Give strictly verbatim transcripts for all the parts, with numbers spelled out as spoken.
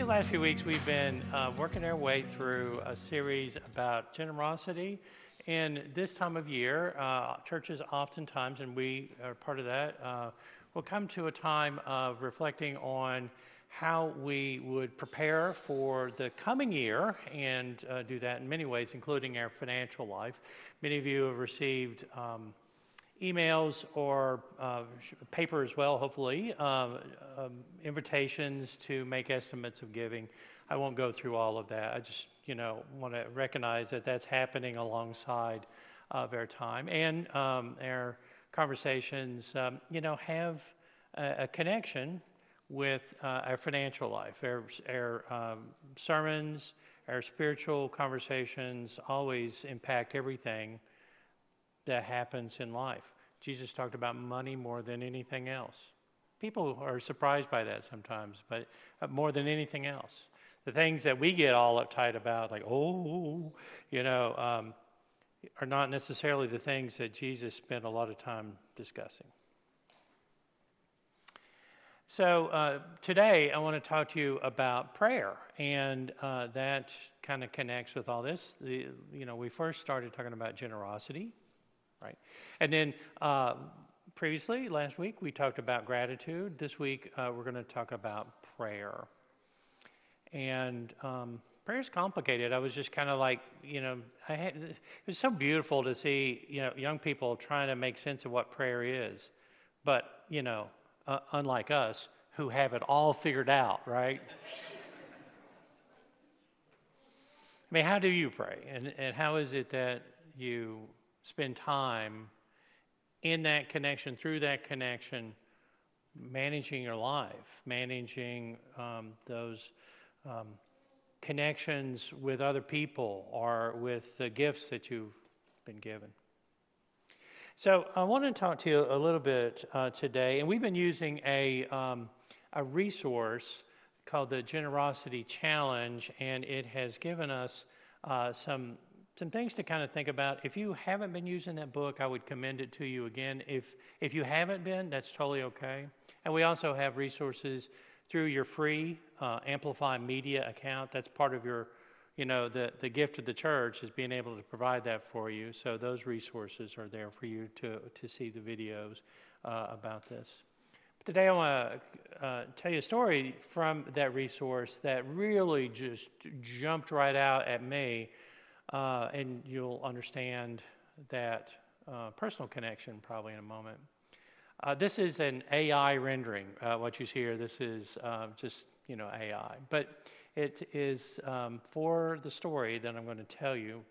These last few weeks, we've been uh, working our way through a series about generosity. And this time of year, uh, churches oftentimes, and we are part of that, uh, will come to a time of reflecting on how we would prepare for the coming year and uh, do that in many ways, including our financial life. Many of you have received um, emails or uh, paper as well, hopefully, um, um, invitations to make estimates of giving. I won't go through all of that. I just, you know, want to recognize that that's happening alongside of our time. And um, our conversations, um, you know, have a, a connection with uh, our financial life. Our, our um, sermons, our spiritual conversations always impact everything that happens in life. Jesus talked about money more than anything else. People are surprised by that sometimes, but more than anything else. The things that we get all uptight about, like, oh, you know, um, are not necessarily the things that Jesus spent a lot of time discussing. So uh, today I want to talk to you about prayer, and uh, that kind of connects with all this. The, you know, we first started talking about generosity. Right. And then uh, previously, last week, we talked about gratitude. This week, uh, we're going to talk about prayer. And um, prayer is complicated. I was just kind of like, you know, I had, it was so beautiful to see, you know, young people trying to make sense of what prayer is. But, you know, uh, unlike us, who have it all figured out, right? I mean, how do you pray? And, and how is it that you spend time in that connection, through that connection, managing your life, managing um, those um, connections with other people or with the gifts that you've been given. So I want to talk to you a little bit uh, today, and we've been using a, um, a resource called the Generosity Challenge, and it has given us uh, some Some things to kind of think about. If you haven't been using that book, I would commend it to you again. If if you haven't been, that's totally okay. And we also have resources through your free uh, Amplify Media account. That's part of your, you know, the, the gift of the church is being able to provide that for you. So those resources are there for you to, to see the videos uh, about this. But today I want to uh, tell you a story from that resource that really just jumped right out at me. Uh, and you'll understand that uh, personal connection probably in a moment. Uh, this is an A I rendering. Uh, what you see here, this is uh, just, you know, A I. But it is um, for the story that I'm going to tell you.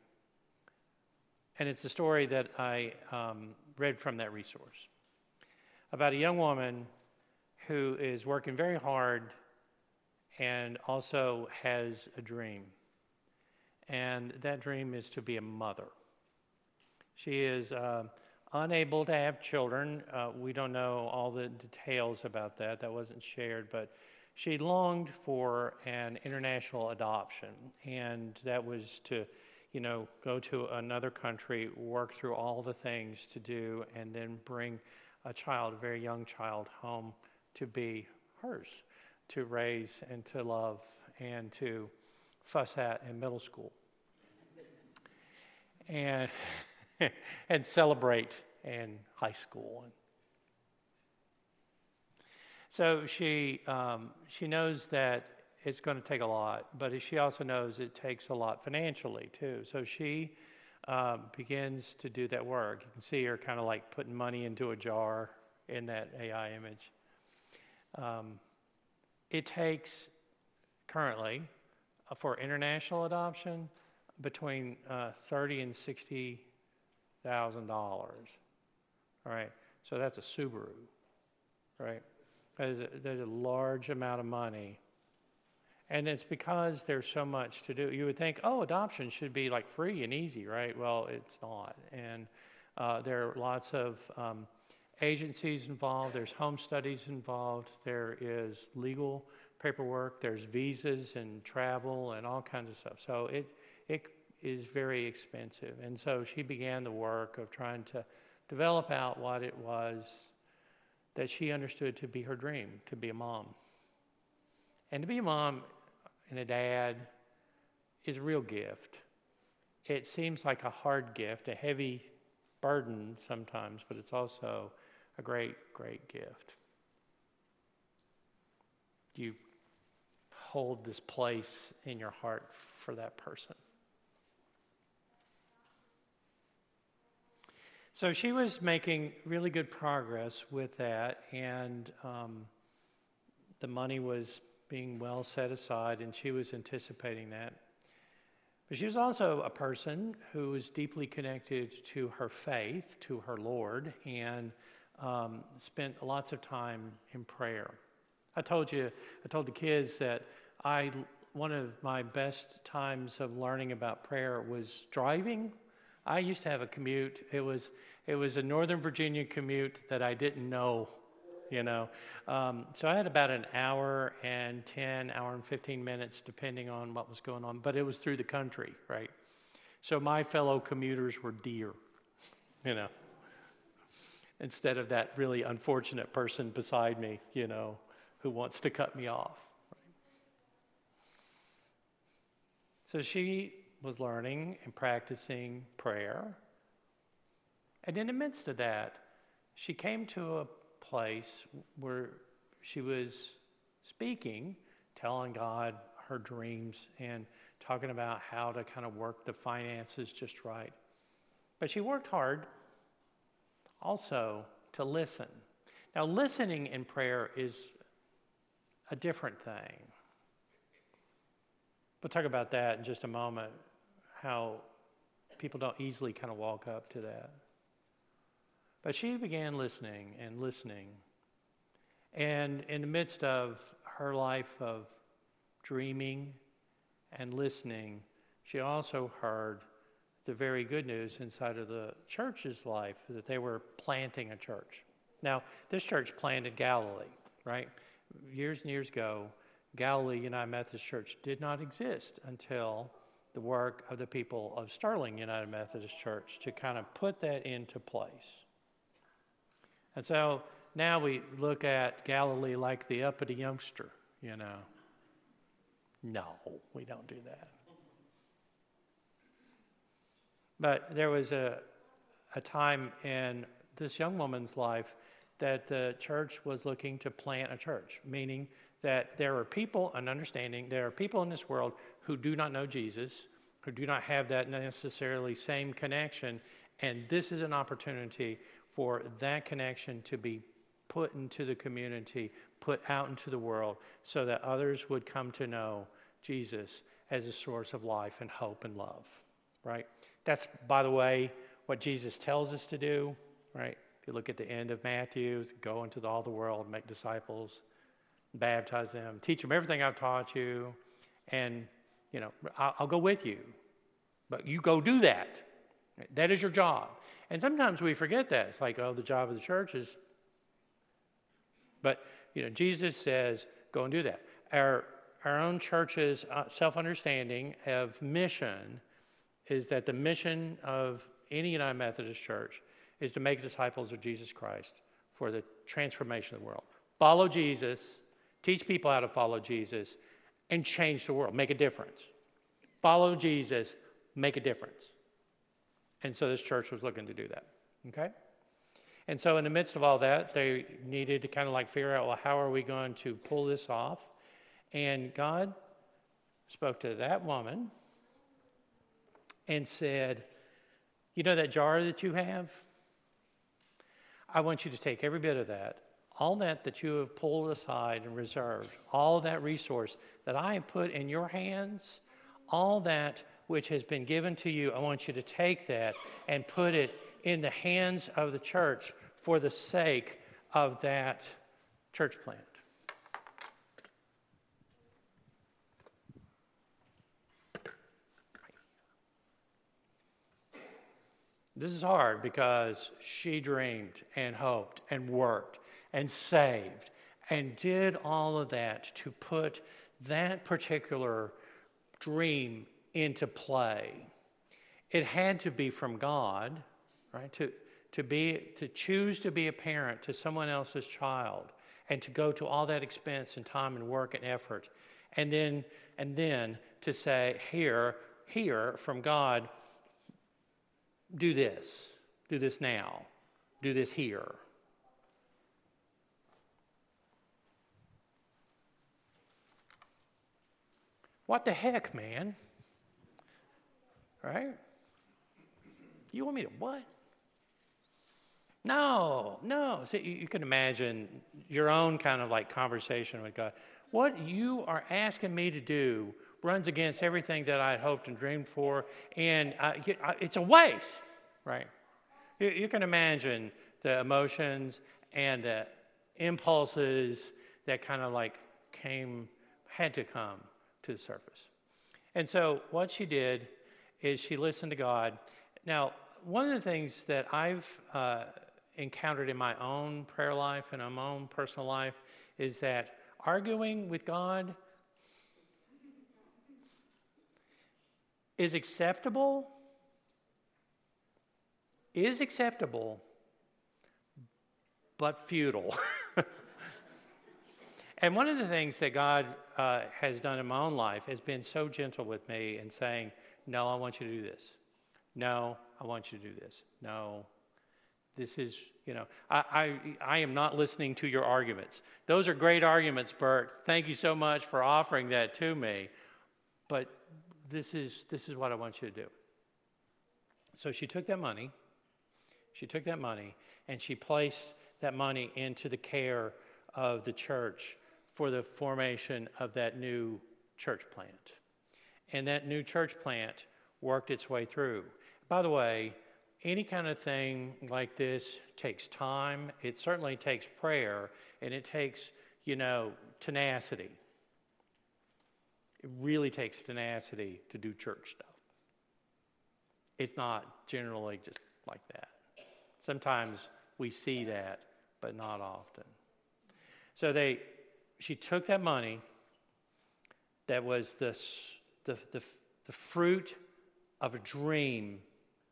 And it's a story that I um, read from that resource about a young woman who is working very hard and also has a dream. And that dream is to be a mother. She is uh, unable to have children. Uh, we don't know all the details about that. That wasn't shared, but she longed for an international adoption, and that was to, you know, go to another country, work through all the things to do, and then bring a child, a very young child, home to be hers, to raise and to love and to fuss at in middle school. And and celebrate in high school. So she um, she knows that it's going to take a lot, but she also knows it takes a lot financially too. So she uh, begins to do that work. You can see her kind of like putting money into a jar in that A I image. Um, it takes currently uh, for international adoption between uh, thirty and sixty thousand dollars. All right, so that's a Subaru, right? There's a, there's a large amount of money, and it's because there's so much to do. You would think, oh, adoption should be like free and easy, right? Well, it's not, and uh, there are lots of um, agencies involved. There's home studies involved. There is legal paperwork. There's visas and travel and all kinds of stuff. So it it is very expensive. And so she began the work of trying to develop out what it was that she understood to be her dream, to be a mom. And to be a mom and a dad is a real gift. It seems like a hard gift, a heavy burden sometimes, but it's also a great, great gift. You hold this place in your heart for that person. So she was making really good progress with that, and um, the money was being well set aside, and she was anticipating that. But she was also a person who was deeply connected to her faith, to her Lord, and um, spent lots of time in prayer. I told you, I told the kids that I one of my best times of learning about prayer was driving. I used to have a commute. It was it was a Northern Virginia commute that I didn't know, you know. Um, so I had about an hour and ten, hour and fifteen minutes, depending on what was going on. But it was through the country, right? So my fellow commuters were deer, you know, instead of that really unfortunate person beside me, you know, who wants to cut me off. Right? So she was learning and practicing prayer. And in the midst of that, she came to a place where she was speaking, telling God her dreams and talking about how to kind of work the finances just right. But she worked hard also to listen. Now, listening in prayer is a different thing. We'll talk about that in just a moment, how people don't easily kind of walk up to that. But she began listening and listening. And in the midst of her life of dreaming and listening, she also heard the very good news inside of the church's life, that they were planting a church. Now, this church planted Galilee, right? Years and years ago, Galilee United Methodist Church did not exist until the work of the people of Sterling United Methodist Church to kind of put that into place. And so now we look at Galilee like the uppity youngster, you know. No, we don't do that. But there was a, a time in this young woman's life that the church was looking to plant a church, meaning that there are people, an understanding, there are people in this world who do not know Jesus, who do not have that necessarily same connection, and this is an opportunity for that connection to be put into the community, put out into the world, so that others would come to know Jesus as a source of life and hope and love, right? That's, by the way, what Jesus tells us to do, right? If you look at the end of Matthew, go into all the world, make disciples, baptize them, teach them everything I've taught you, and, you know, I'll, I'll go with you, but you go do that. That is your job. And sometimes we forget that. It's like, oh, the job of the church is, but, you know, Jesus says, go and do that. Our, our own church's uh, self-understanding of mission is that the mission of any United Methodist Church is to make disciples of Jesus Christ for the transformation of the world. Follow Jesus, teach people how to follow Jesus, and change the world, make a difference. Follow Jesus, make a difference. And so this church was looking to do that, okay? And so in the midst of all that, they needed to kind of like figure out, well, how are we going to pull this off? And God spoke to that woman and said, you know that jar that you have? I want you to take every bit of that, all that that you have pulled aside and reserved, all that resource that I have put in your hands, all that which has been given to you, I want you to take that and put it in the hands of the church for the sake of that church plant. This is hard because she dreamed and hoped and worked and saved and did all of that to put that particular dream into play. It had to be from God, right? To, to be, to choose to be a parent to someone else's child and to go to all that expense and time and work and effort And then, and then to say, here, here from God, do this, do this now, do this here. What the heck, man? Right? You want me to what? No, no. See, you, you can imagine your own kind of like conversation with God. What you are asking me to do runs against everything that I had hoped and dreamed for, and uh, it's a waste, right? You, you can imagine the emotions and the impulses that kind of like came, had to come to the surface. And so what she did is she listened to God. Now, one of the things that I've uh, encountered in my own prayer life and in my own personal life is that arguing with God is acceptable, is acceptable, but futile. And one of the things that God uh, has done in my own life has been so gentle with me in saying, no, I want you to do this. No, I want you to do this. No, this is, you know, I, I, I am not listening to your arguments. Those are great arguments, Bert. Thank you so much for offering that to me. But this is, this is what I want you to do. So she took that money. She took that money and she placed that money into the care of the church for the formation of that new church plant. And that new church plant worked its way through. By the way, any kind of thing like this takes time. It certainly takes prayer, and it takes, you know, tenacity. It really takes tenacity to do church stuff. It's not generally just like that. Sometimes we see that, but not often. So they, she took that money that was the, the, the, the fruit of a dream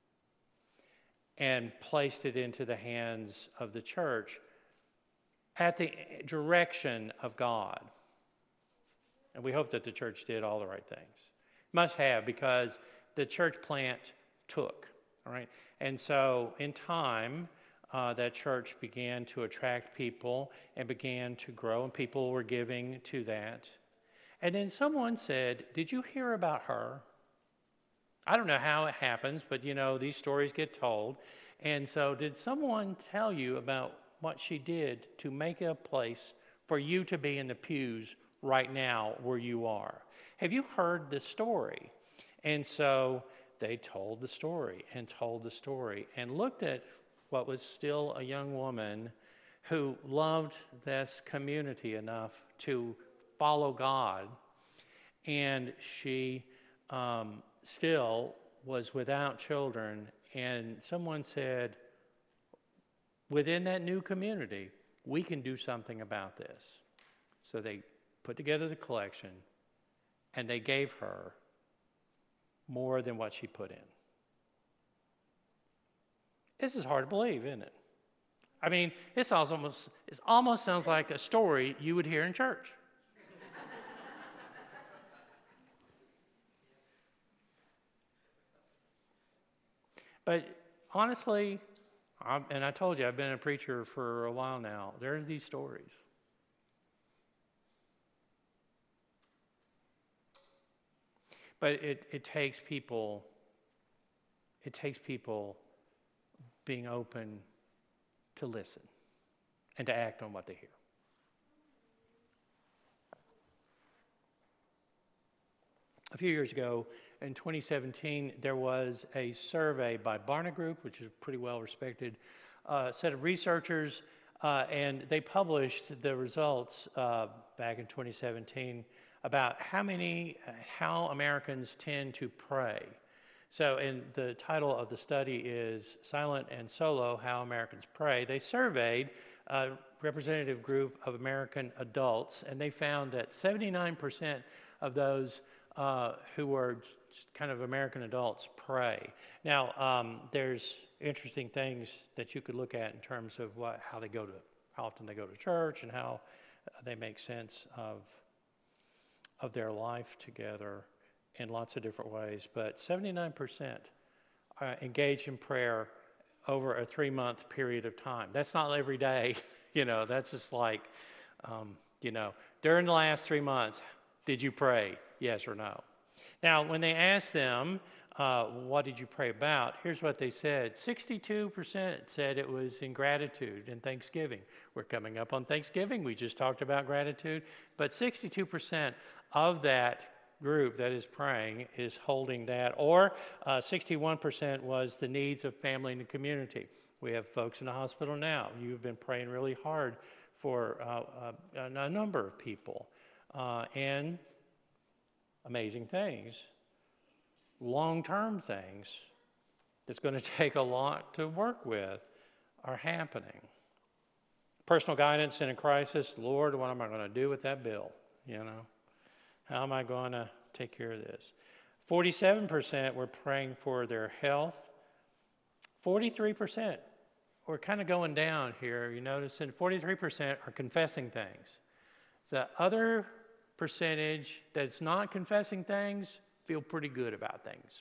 and placed it into the hands of the church at the direction of God. And we hope that the church did all the right things. Must have, because the church plant took, all right? And so in time, uh, that church began to attract people and began to grow, and people were giving to that. And then someone said, did you hear about her? I don't know how it happens, but you know, these stories get told. And so did someone tell you about what she did to make a place for you to be in the pews right now where you are? Have you heard this story? And so they told the story and told the story and looked at what was still a young woman who loved this community enough to follow God. And she um, still was without children. And someone said, within that new community, we can do something about this. So they put together the collection, and they gave her more than what she put in. This is hard to believe, isn't it? I mean, this almost, it almost sounds like a story you would hear in church. But honestly, I'm, and I told you, I've been a preacher for a while now, there are these stories. But it, it takes people, it takes people being open to listen and to act on what they hear. A few years ago, in twenty seventeen, there was a survey by Barna Group, which is a pretty well-respected uh, set of researchers, uh, and they published the results uh, back in twenty seventeen about how many, how Americans tend to pray. So, and the title of the study is Silent and Solo, How Americans Pray. They surveyed a representative group of American adults, and they found that seventy-nine percent of those uh, who were kind of American adults pray. Now, um, there's interesting things that you could look at in terms of what, how they go to, how often they go to church, and how they make sense of of their life together in lots of different ways. But seventy-nine percent uh, engage in prayer over a three-month period of time. That's not every day, you know, that's just like, um, you know, during the last three months, did you pray? Yes or no? Now, when they asked them, uh, what did you pray about? Here's what they said. sixty-two percent said it was in gratitude and thanksgiving. We're coming up on Thanksgiving. We just talked about gratitude. But sixty-two percent of that group that is praying is holding that. Or uh, sixty-one percent was the needs of family and the community. We have folks in the hospital now. You've been praying really hard for uh, a, a number of people. Uh, and amazing things, long-term things that's going to take a lot to work with are happening. Personal guidance in a crisis. Lord, what am I going to do with that bill? You know, how am I going to take care of this? forty-seven percent were praying for their health. forty-three percent, we're kind of going down here, you notice, and forty-three percent are confessing things. The other percentage that's not confessing things feel pretty good about things.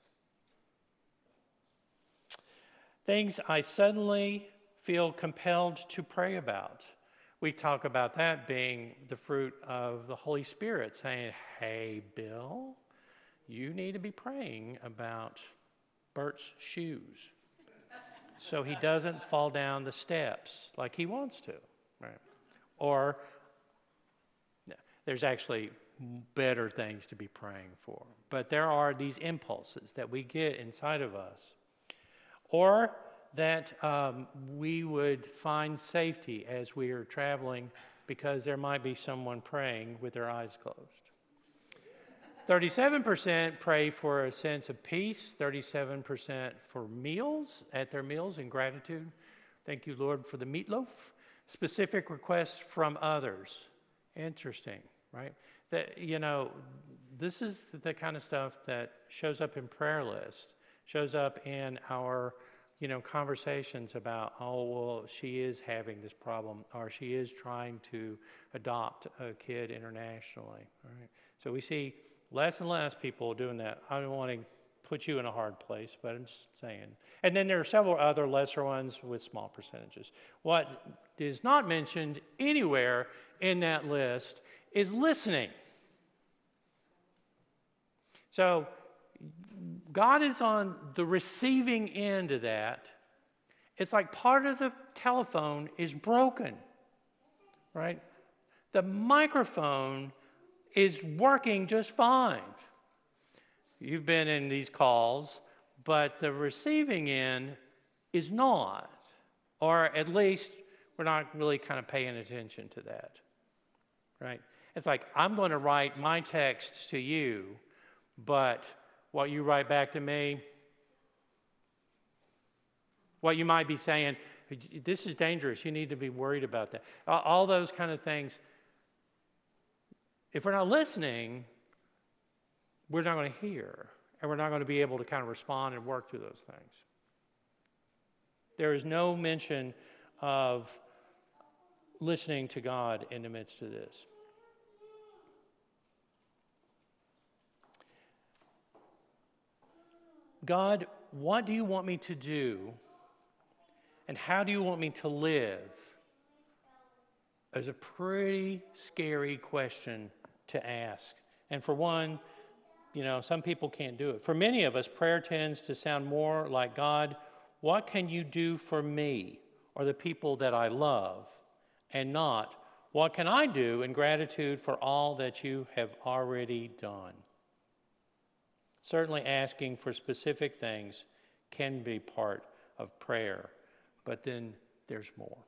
Things I suddenly feel compelled to pray about. We talk about that being the fruit of the Holy Spirit saying, hey, Bill, you need to be praying about Bert's shoes so he doesn't fall down the steps like he wants to. Right? Or there's actually better things to be praying for. But there are these impulses that we get inside of us. Or that um, we would find safety as we are traveling because there might be someone praying with their eyes closed. thirty-seven percent pray for a sense of peace. thirty-seven percent for meals, at their meals in gratitude. Thank you, Lord, for the meatloaf. Specific requests from others. Interesting, right? That, you know, this is the kind of stuff that shows up in prayer list, shows up in our, you know, conversations about, oh, well, she is having this problem, or she is trying to adopt a kid internationally, right? So we see less and less people doing that. I don't want to put you in a hard place, but I'm just saying. And then there are several other lesser ones with small percentages. What is not mentioned anywhere in that list is listening. So God is on the receiving end of that. It's like part of the telephone is broken, right? The microphone is working just fine. You've been in these calls, but the receiving end is not, or at least we're not really kind of paying attention to that, right? It's like, I'm going to write my text to you, but what you write back to me, what you might be saying, this is dangerous, you need to be worried about that. All those kind of things. If we're not listening, we're not going to hear, and we're not going to be able to kind of respond and work through those things. There is no mention of listening to God in the midst of this. God, what do you want me to do? And how do you want me to live? Is a pretty scary question to ask. And for one, you know, some people can't do it. For many of us, prayer tends to sound more like, God, what can you do for me or the people that I love? And not, what can I do in gratitude for all that you have already done? Certainly asking for specific things can be part of prayer, but then there's more.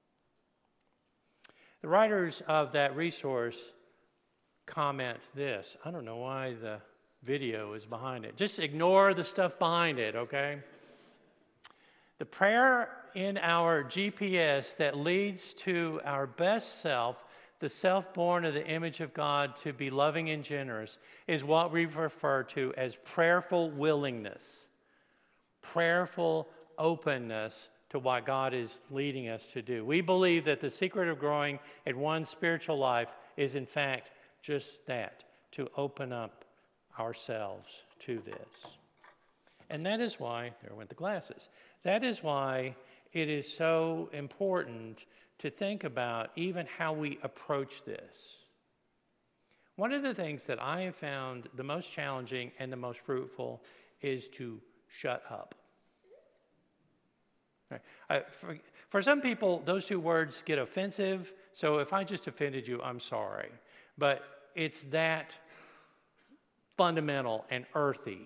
The writers of that resource comment this. I don't know why the video is behind it. Just ignore the stuff behind it, okay? The prayer in our G P S that leads to our best self, the self born of the image of God to be loving and generous, is what we refer to as prayerful willingness, prayerful openness to what God is leading us to do. We believe that the secret of growing in one's spiritual life is, in fact, just that, to open up ourselves to this. And that is why, there went the glasses, that is why it is so important to think about even how we approach this. One of the things that I have found the most challenging and the most fruitful is to shut up. Right. I, for, for some people, those two words get offensive, so if I just offended you, I'm sorry. But it's that fundamental and earthy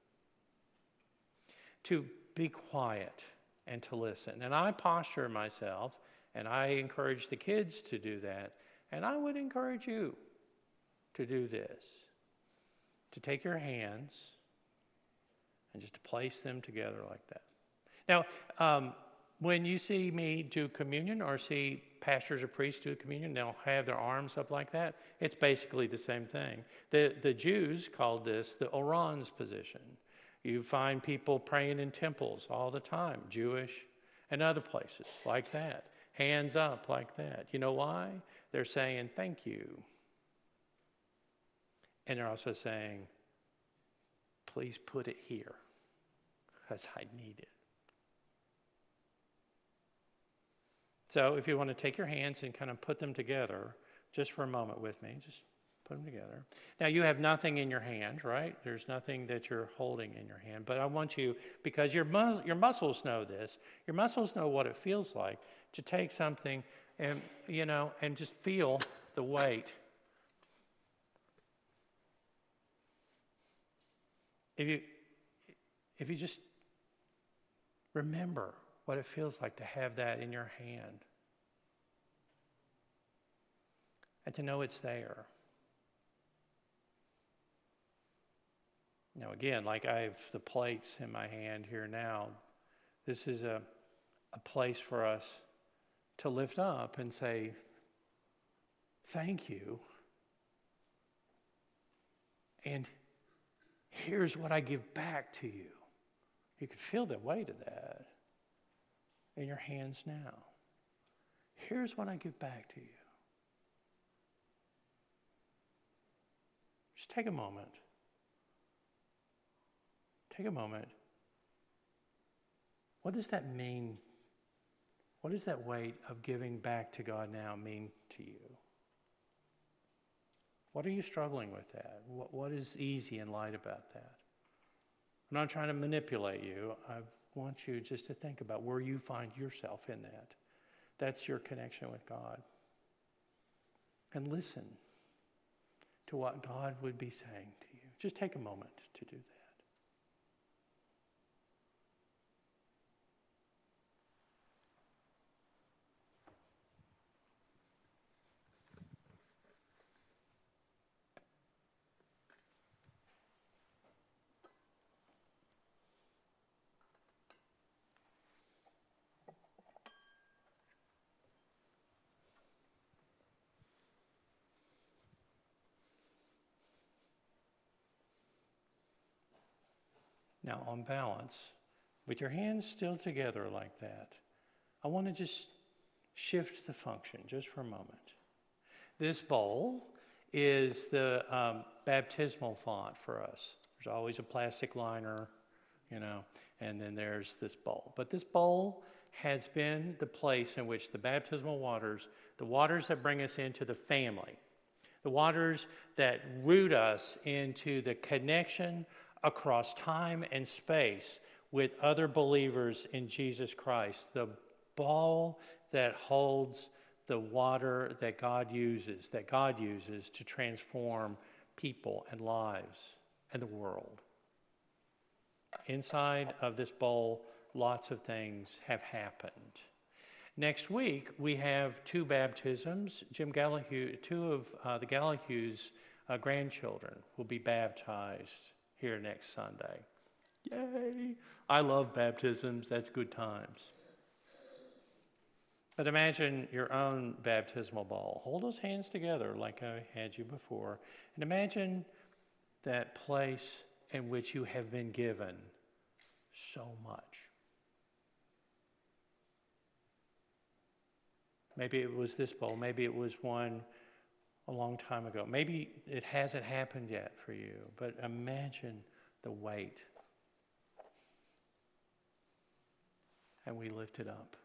to be quiet and to listen. And I posture myself, and I encourage the kids to do that, and I would encourage you to do this, to take your hands and just to place them together like that. Now, um, when you see me do communion or see pastors or priests do communion, they'll have their arms up like that. It's basically the same thing. The, the Jews called this the Oran's position. You find people praying in temples all the time, Jewish and other places like that. Hands up like that. You know why? They're saying thank you. And they're also saying, please put it here because I need it. So if you want to take your hands and kind of put them together just for a moment with me, just put them together. Now you have nothing in your hand, right? There's nothing that you're holding in your hand. But I want you, because your, mus- your muscles know this, your muscles know what it feels like to take something and, you know, and just feel the weight. If you, if you just remember what it feels like to have that in your hand and to know it's there. Now again, like I have the plates in my hand here now, this is a, a place for us to lift up and say, thank you. And here's what I give back to you. You can feel the weight of that in your hands now. Here's what I give back to you. Just take a moment. Take a moment. What does that mean? What does that weight of giving back to God now mean to you? What are you struggling with that? What, what is easy and light about that? I'm not trying to manipulate you. I want you just to think about where you find yourself in that. That's your connection with God. And listen to what God would be saying to you. Just take a moment to do that. Now, on balance, with your hands still together like that, I want to just shift the function just for a moment. This bowl is the um, baptismal font for us. There's always a plastic liner, you know, and then there's this bowl. But this bowl has been the place in which the baptismal waters, the waters that bring us into the family, the waters that root us into the connection across time and space with other believers in Jesus Christ, the bowl that holds the water that God uses, that God uses to transform people and lives and the world. Inside of this bowl, lots of things have happened. Next week, we have two baptisms. Jim Gallahue, two of uh, the Gallahue's uh, grandchildren will be baptized here next Sunday. Yay! I love baptisms. That's good times. But imagine your own baptismal bowl. Hold those hands together like I had you before. And imagine that place in which you have been given so much. Maybe it was this bowl. Maybe it was one a long time ago. Maybe it hasn't happened yet for you, but imagine the weight. And we lift it up,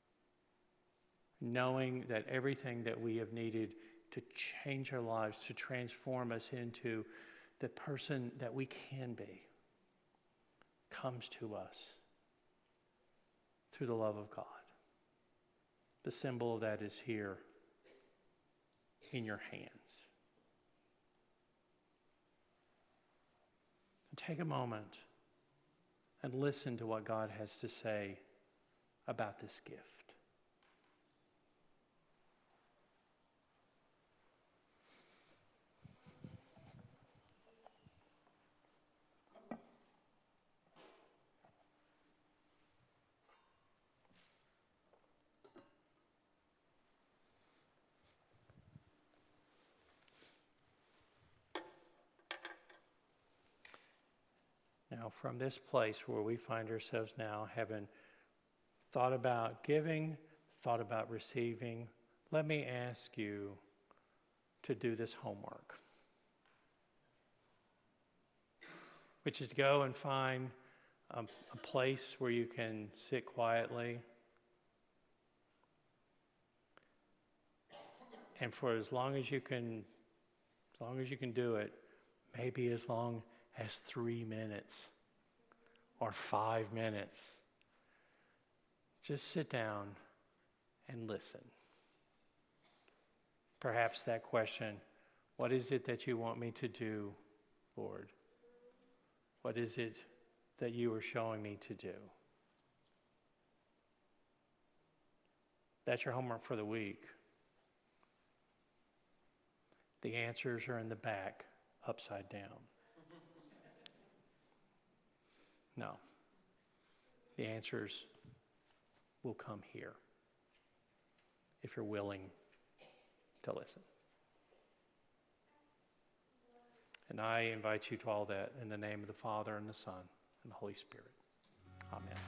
knowing that everything that we have needed to change our lives, to transform us into the person that we can be, comes to us through the love of God. The symbol of that is here in your hands. Take a moment and listen to what God has to say about this gift. Now, from this place where we find ourselves now, having thought about giving, thought about receiving, let me ask you to do this homework, which is to go and find a, a place where you can sit quietly, and for as long as you can, as long as you can do it, maybe as long as three minutes or five minutes. Just sit down and listen. Perhaps that question, what is it that you want me to do, Lord? What is it that you are showing me to do? That's your homework for the week. The answers are in the back, upside down. No. The answers will come here if you're willing to listen. And I invite you to all that in the name of the Father and the Son and the Holy Spirit. Amen.